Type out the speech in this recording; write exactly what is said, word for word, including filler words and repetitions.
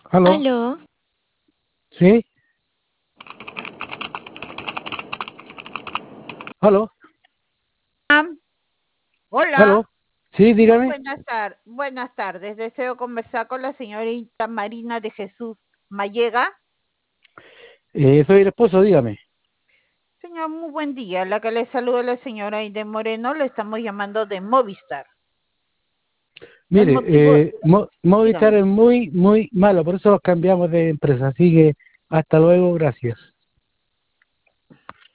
¿Aló? Aló, ¿Sí? ¿Aló? Am, Hola, ¿Aló? Sí, muy dígame. buenas tardes. Buenas tardes. Deseo conversar con la señorita Marina de Jesús Mallega. Eh, soy el esposo, dígame. Señor, muy buen día. La que le saluda la señora Aide Moreno, le estamos llamando de Movistar. El Mire, motivo, eh, Mo- Movistar dígame. es muy, muy malo, por eso cambiamos de empresa. Así que hasta luego, gracias.